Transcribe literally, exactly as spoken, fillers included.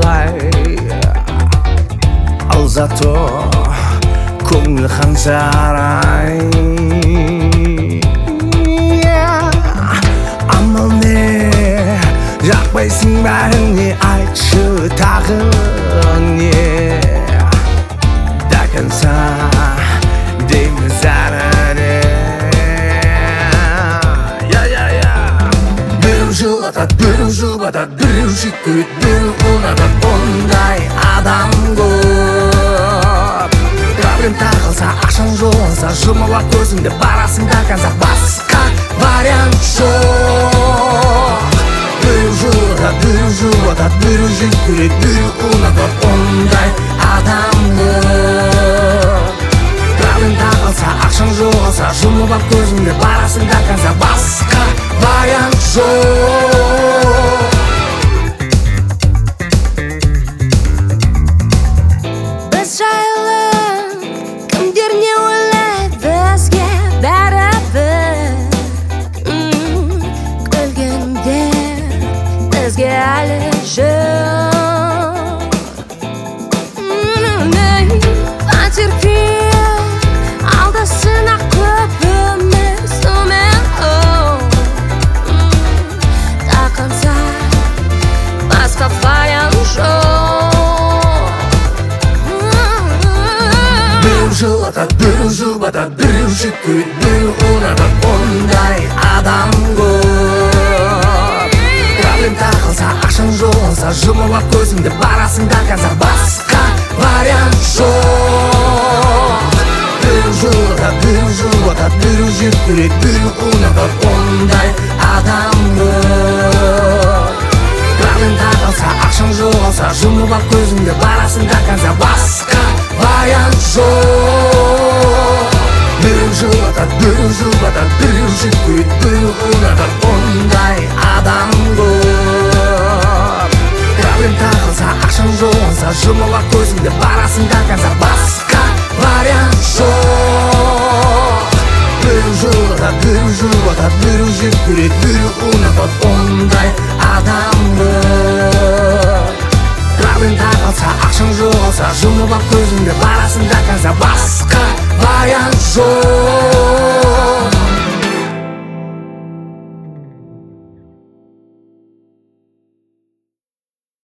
ондай. Ал зато көңіл ханшарай. Амал не, жақпайсың бәріне, айтшы тағы не. Дәкінса дейміз әріне. Біреу жылатады, біреу жұбатады, біреу жек көреді, біреу ұнатады, ондай адам көп. Проблем тағылса, ақшаң жоғалса, жұмып ап көзіңді барасың да қанса, басқа вариант жоқ. Біреу жылатады, біреу жұбатады, біреу жек көреді, біреу ұнатады, ондай адам көп. Проблем тағылса, ақшаң жоғалса, жұмып ап көзіңді барасың да қанса, басқа вариант жоқ. Біз жайлы кімдер не ойлайды, бізге бәрібір. Күлгенде бізге әлі жоқ. Потерпи, алдасын ақ көбіміз түмен. Тақынса басқа вариант жоқ. Біреу жылатады, біреу жұбатады, біреу жек көреді, біреу ұнатады, ондай адам көп. Проблем тағылса, ақшаң жоғалса, жұмып ап көзіңді барасың да қанса, басқа вариант жоқ. Біреу жылатады, біреу жұбатады, біреу жек көреді, біреу ұнатады, ондай адам көп. Проблем тағылса, ақшаң жоғалса, жұмып ап көзіңді барасың да қанса, басқа вариант жоқ. Біреу жылатады, біреу жұбатады, біреу жек көреді, біреу ұнатады, ондай адам көп. Проблем тағылса, ақшаң жоғалса, жұмып ап көзіңді барасың да қанса, басқа вариант жоқ. Біреу жылатады, біреу жұбатады, біреу жек көреді, біреу ұнатады, ондай адам көп.